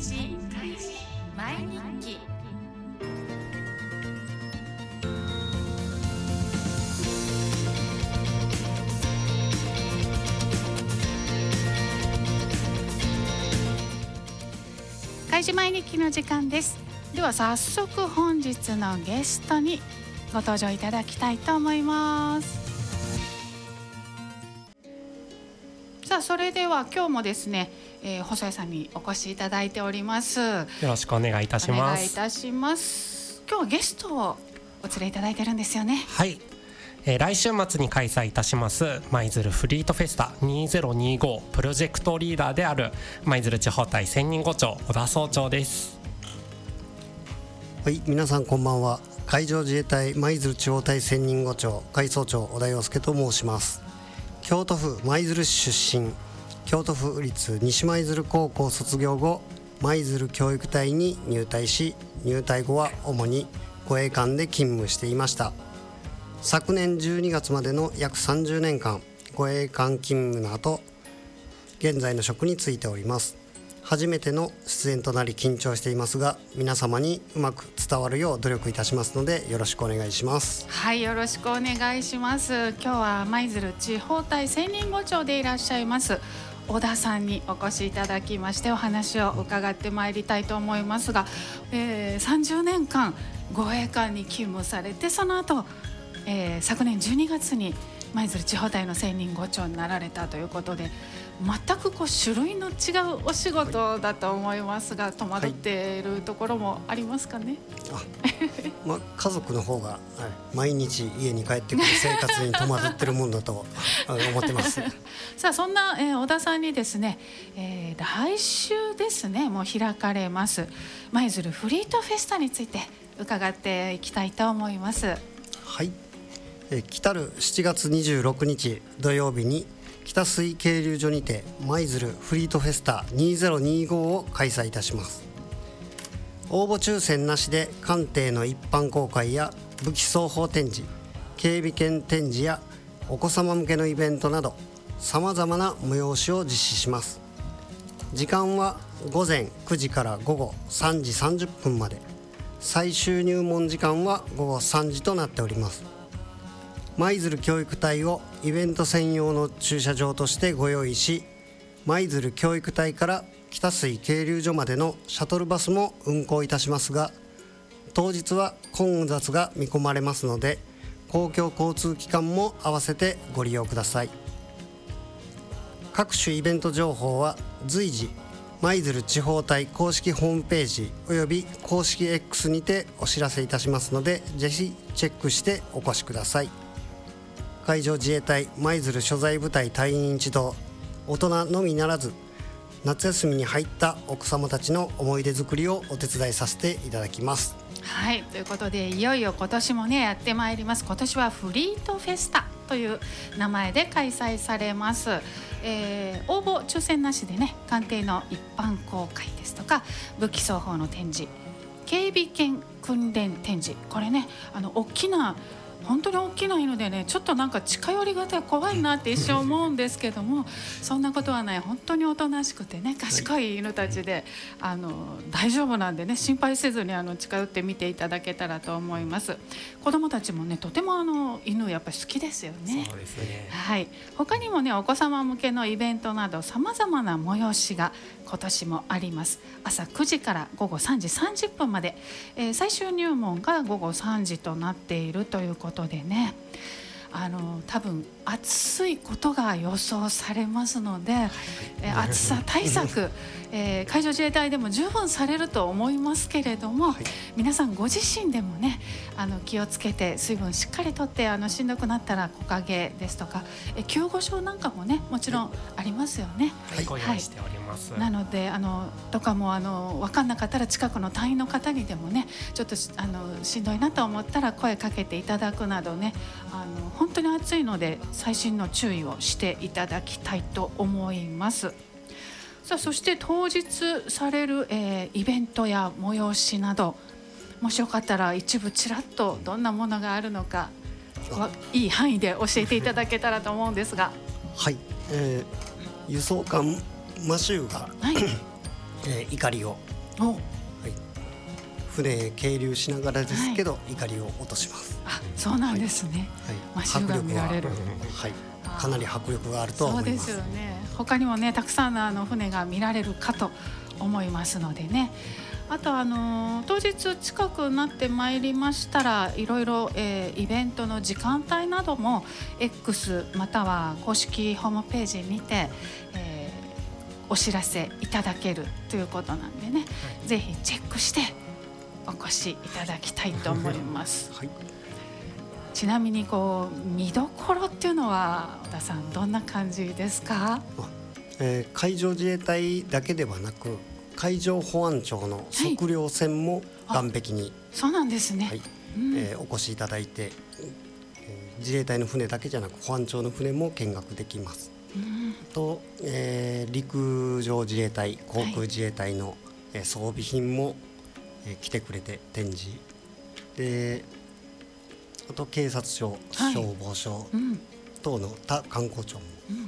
毎日記。開示毎日記の時間です。では早速本日のゲストにご登場いただきたいと思います。さあそれでは今日もですね、細谷さんにお越しいただいております。よろしくお願いいたします。 お願いいたします。今日はゲストをお連れいただいてるんですよね。 はい、来週末に開催いたします舞鶴フリートフェスタ2025プロジェクトリーダーである舞鶴地方隊専任伍長小田総長です。 はい、皆さんこんばんは。海上自衛隊舞鶴地方隊専任伍長海曹長小田洋介と申します。京都府舞鶴市出身、京都府立西舞鶴高校卒業後舞鶴教育隊に入隊し、入隊後は主に護衛艦で勤務していました。昨年12月までの約30年間護衛艦勤務の後、現在の職に就いております。初めての出演となり緊張していますが、皆様にうまく伝わるよう努力いたしますのでよろしくお願いします。 はい、よろしくお願いします。今日は舞鶴地方隊専任伍長でいらっしゃいます小田さんにお越しいただきましてお話を伺ってまいりたいと思いますが、30年間護衛艦に勤務されて、その後、昨年12月に舞鶴地方隊の専任伍長になられたということで、全く種類の違うお仕事だと思いますが、戸惑っているところもありますかね。 家族の方が、毎日家に帰ってくる生活に戸惑ってるもんだと思ってますさあそんな、小田さんにですね、来週ですねもう開かれます舞鶴フリートフェスタについて伺っていきたいと思います。 はい、来たる7月26日土曜日に北水渓流所にて舞鶴フリートフェスタ2025を開催いたします。応募抽選なしで艦艇の一般公開や武器装砲展示、警備犬展示やお子様向けのイベントなどさまざまな催しを実施します。時間は午前9時から午後3時30分まで、最終入門時間は午後3時となっております。舞鶴教育隊をイベント専用の駐車場としてご用意し、舞鶴教育隊から北水渓流所までのシャトルバスも運行いたしますが、当日は混雑が見込まれますので公共交通機関も合わせてご利用ください。各種イベント情報は随時舞鶴地方隊公式ホームページおよび公式 X にてお知らせいたしますので、ぜひチェックしてお越しください。海上自衛隊舞鶴所在部隊隊員一同、大人のみならず夏休みに入ったお子様たちの思い出作りをお手伝いさせていただきます。 はい、ということでいよいよ今年もねやってまいります。今年はフリートフェスタという名前で開催されます。応募抽選なしでね、艦艇の一般公開ですとか武器装砲の展示、警備犬訓練展示、これね本当に大きな犬でね、ちょっとなんか近寄りがたい怖いなって一瞬思うんですけどもそんなことはない、本当におとなしくてね賢い犬たちで、大丈夫なんでね、心配せずに近寄って見ていただけたらと思います。子どもたちもねとても犬やっぱり好きですよね。 そうですね。 はい、他にもねお子様向けのイベントなどさまざまな催しが今年もあります。朝9時から午後3時30分まで、最終入門が午後3時となっているということでね、多分暑いことが予想されますので、暑さ対策、海上自衛隊でも十分されると思いますけれども、皆さんご自身でもね気をつけて水分しっかりとってしんどくなったら木陰ですとか救護所なんかもねもちろんありますよね。 はい、ご用意しております。 なのでとかも分かんなかったら近くの隊員の方にでもねちょっとしんどいなと思ったら声かけていただくなどね、本当に暑いので細心の注意をしていただきたいと思います。さあそして当日される、イベントや催しなど、もしよかったら一部ちらっとどんなものがあるのかいい範囲で教えていただけたらと思うんですが。 はい、輸送艦マシューが、 はい怒りをお、 はい、船係留しながらですけど、怒りを落とします。 あ、そうなんですね。 はい、 マシュが見られる。 はい、かなり迫力があると思います。 そうですよね。他にもね、たくさんの船が見られるかと思いますのでね。あと当日近くなってまいりましたら、いろいろ、イベントの時間帯なども X または公式ホームページにて、お知らせいただけるということなんでね、ぜひチェックしてお越しいただきたいと思います。 はい、 ちなみに見どころっていうのは小田さん、どんな感じですか？ 海上自衛隊だけではなく海上保安庁の測量船も岸壁に、 そうなんですね。 はい、お越しいただいて、自衛隊の船だけじゃなく保安庁の船も見学できます。と、陸上自衛隊航空自衛隊の、装備品も、来てくれて展示で、あと警察署、消防署等の他観光庁も、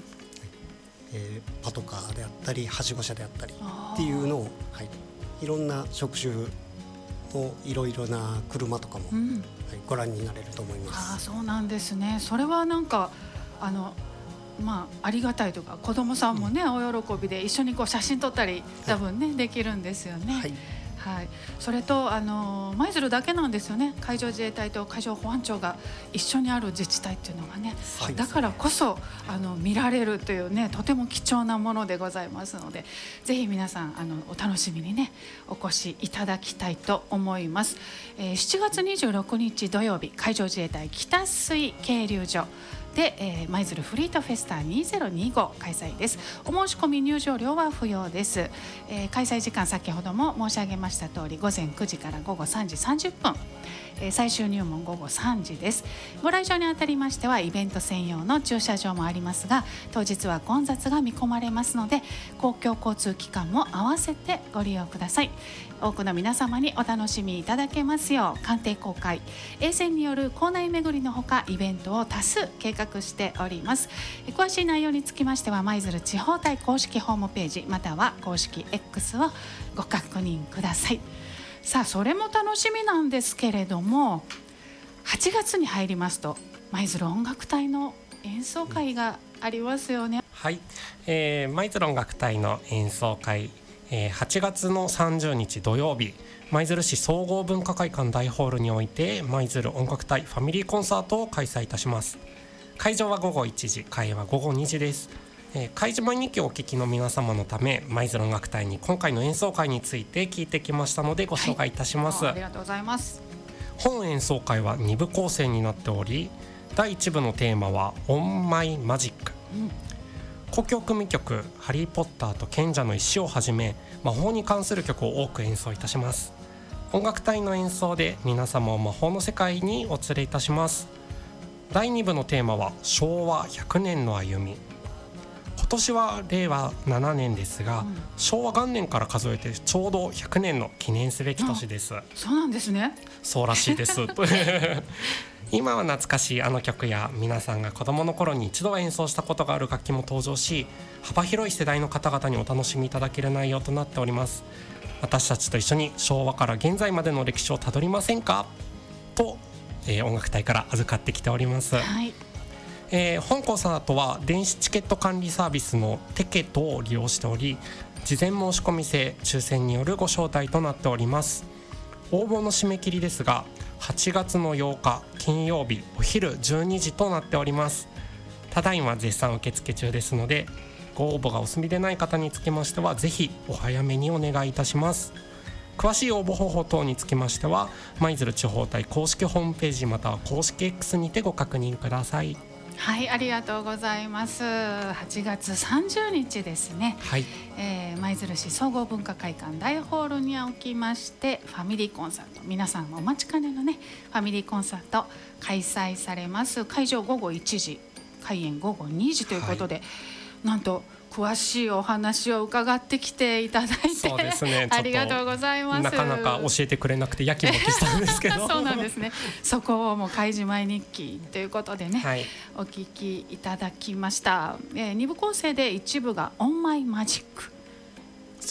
パトカーであったりはしご車であったりっていうのを、はい、いろんな職種のいろいろな車とかも、はい、ご覧になれると思います。 あ、そうなんですね。それはなんかありがたいというか、子どもさんもね、お喜びで一緒に写真撮ったり多分ね、できるんですよね。 はい、 はい、それと舞鶴だけなんですよね。海上自衛隊と海上保安庁が一緒にある自治体っていうのがね、はい、だからこそ見られるというね、とても貴重なものでございますので、ぜひ皆さんお楽しみにね、お越しいただきたいと思います。7月26日土曜日、海上自衛隊北水係留所で、舞鶴フリートフェスタ2025開催です。お申し込み入場料は不要です。開催時間、先ほども申し上げました通り、午前9時から午後3時30分、最終入門午後3時です。ご来場にあたりましてはイベント専用の駐車場もありますが、当日は混雑が見込まれますので、公共交通機関も合わせてご利用ください。多くの皆様にお楽しみいただけますよう、艦艇公開、衛船による校内巡りのほかイベントを多数計画しております。詳しい内容につきましては舞鶴地方隊公式ホームページまたは公式 X をご確認ください。さあ、それも楽しみなんですけれども、8月に入りますと舞鶴音楽隊の演奏会がありますよね。 はい、舞鶴音楽隊の演奏会、8月の30日土曜日、舞鶴市総合文化会館大ホールにおいて舞鶴音楽隊ファミリーコンサートを開催いたします。会場は午後1時、会は午後2時です。開示前2期をお聞きの皆様のため、舞鶴音楽隊に今回の演奏会について聞いてきましたのでご紹介いたします。 ありがとうございます。 本演奏会は2部構成になっており、第1部のテーマはオンマイマジック、交響組曲ハリーポッターと賢者の石をはじめ魔法に関する曲を多く演奏いたします。音楽隊の演奏で皆様を魔法の世界にお連れいたします。第2部のテーマは昭和100年の歩み。今年は令和7年ですが、昭和元年から数えてちょうど100年の記念すべき年です。 そうなんですね。 そうらしいです今は懐かしいあの曲や皆さんが子どもの頃に一度は演奏したことがある楽器も登場し、幅広い世代の方々にお楽しみいただける内容となっております。私たちと一緒に昭和から現在までの歴史をたどりませんかと、音楽隊から預かってきております。 はい、 本コンサートは電子チケット管理サービスのテケットを利用しており、事前申し込み制抽選によるご招待となっております。応募の締め切りですが8月の8日金曜日お昼12時となっております。ただいま絶賛受付中ですので、ご応募がお済みでない方につきましてはぜひお早めにお願いいたします。詳しい応募方法等につきましては舞鶴地方隊公式ホームページまたは公式 X にてご確認ください。 はい、ありがとうございます。8月30日ですね、 はい、 舞鶴市総合文化会館大ホールにおきましてファミリーコンサート、皆さんお待ちかねのねファミリーコンサート開催されます。会場午後1時、開演午後2時ということで、なんと詳しいお話を伺ってきていただいて、 そうですね、 ありがとうございます。 なかなか教えてくれなくてやきもきしたんですけどそうなんですね。そこをもう開示前日記ということでね、 はい、 お聞きいただきました。2部構成で1部がオンマイマジック、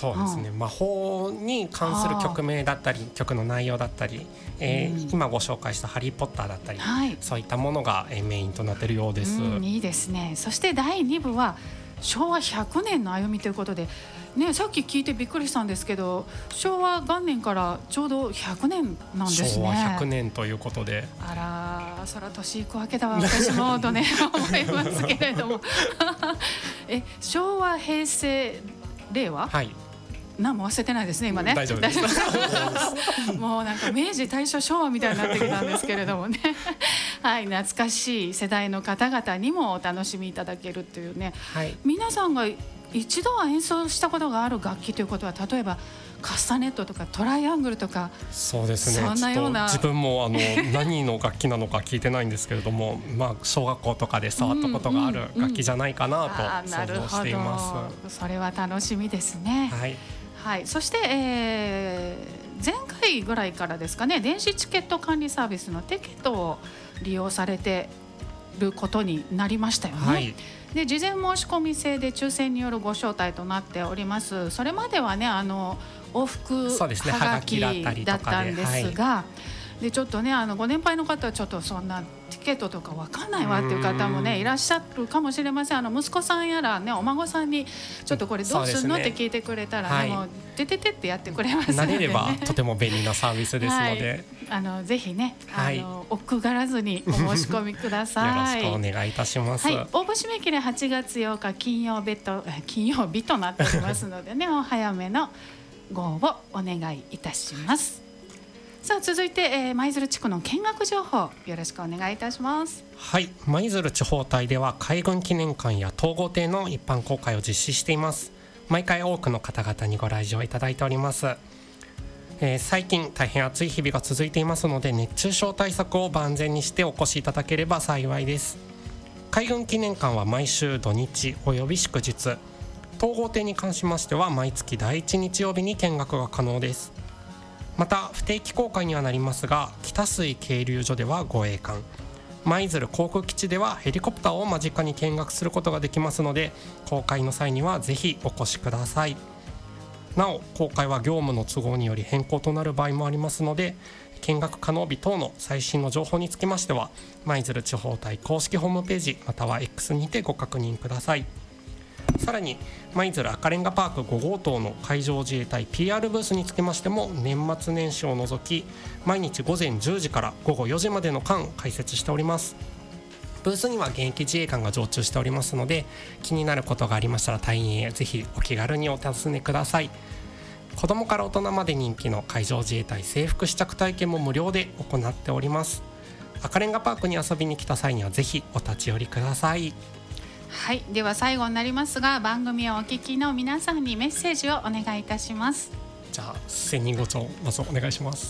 そうですね、魔法に関する曲名だったり曲の内容だったり、今ご紹介したハリーポッターだったり、そういったものがメインとなっているようです。 いいですね。そして第2部は昭和100年の歩みということで、ね、さっき聞いてびっくりしたんですけど、昭和元年からちょうど100年なんですね。 昭和100年ということで、 あら、そら年いくわけだわ私もとね思いますけれども昭和平成令和、何も忘れてないですね今ね。 大丈夫ですもうなんか明治大正昭和みたいになってきたんですけれどもねはい、懐かしい世代の方々にもお楽しみいただけるというね、皆さんが一度は演奏したことがある楽器ということは、例えばカスタネットとかトライアングルとか、 そうですね、 そんなような、 自分も何の楽器なのか聞いてないんですけれども、小学校とかで触ったことがある楽器じゃないかなと想像しています。 それは楽しみですね。そして、前回ぐらいからですかね、電子チケット管理サービスのテケットを利用されていることになりましたよね。で、事前申し込み制で抽選によるご招待となっております。それまではね、往復はがきだったんですが、でちょっとね、ご年配の方はちょっとそんなチケットとか分かんないわっていう方もねいらっしゃるかもしれません。息子さんやらね、お孫さんにちょっとこれどうするのって聞いてくれたらね、もうてててってやってくれますので、ね、 慣れればとても便利なサービスですので、 ぜひね、億劫がらずにお申し込みくださいよろしくお願いいたします。 応募締め切り8月8日金曜日となっておりますのでねお早めのご応募お願いいたします。さあ、続いて、舞鶴地区の見学情報よろしくお願いいたします。 舞鶴地方隊では海軍記念館や統合艇の一般公開を実施しています。毎回多くの方々にご来場いただいております。最近大変暑い日々が続いていますので、熱中症対策を万全にしてお越しいただければ幸いです。海軍記念館は毎週土日および祝日、統合艇に関しましては毎月第1日曜日に見学が可能です。また不定期公開にはなりますが、北水係留所では護衛艦、舞鶴航空基地ではヘリコプターを間近に見学することができますので、公開の際にはぜひお越しください。なお、公開は業務の都合により変更となる場合もありますので、見学可能日等の最新の情報につきましては舞鶴地方隊公式ホームページまたは X にてご確認ください。さらに舞鶴赤レンガパーク5号棟の海上自衛隊 PR ブースにつきましても、年末年始を除き毎日午前10時から午後4時までの間開設しております。ブースには現役自衛官が常駐しておりますので、気になることがありましたら隊員へぜひお気軽にお尋ねください。子どもから大人まで人気の海上自衛隊制服試着体験も無料で行っております。赤レンガパークに遊びに来た際にはぜひお立ち寄りください。 では最後になりますが、番組をお聞きの皆さんにメッセージをお願いいたします。 じゃあ千人ご長まずお願いします。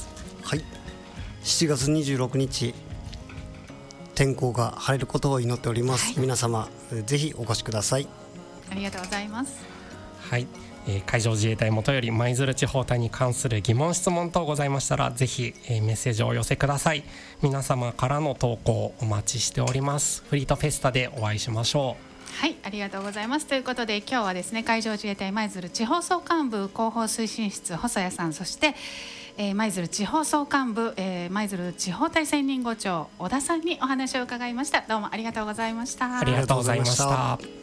7月26日天候が晴れることを祈っております。皆様ぜひお越しください。 ありがとうございます。 海上自衛隊元より舞鶴地方隊に関する疑問質問等ございましたらぜひメッセージをお寄せください。皆様からの投稿お待ちしております。フリートフェスタでお会いしましょう。 ありがとうございます。ということで今日はですね、海上自衛隊舞鶴地方総監部広報推進室細谷さん、そして舞鶴地方総監部舞鶴地方隊専任伍長小田さんにお話を伺いました。どうもありがとうございました。 ありがとうございました。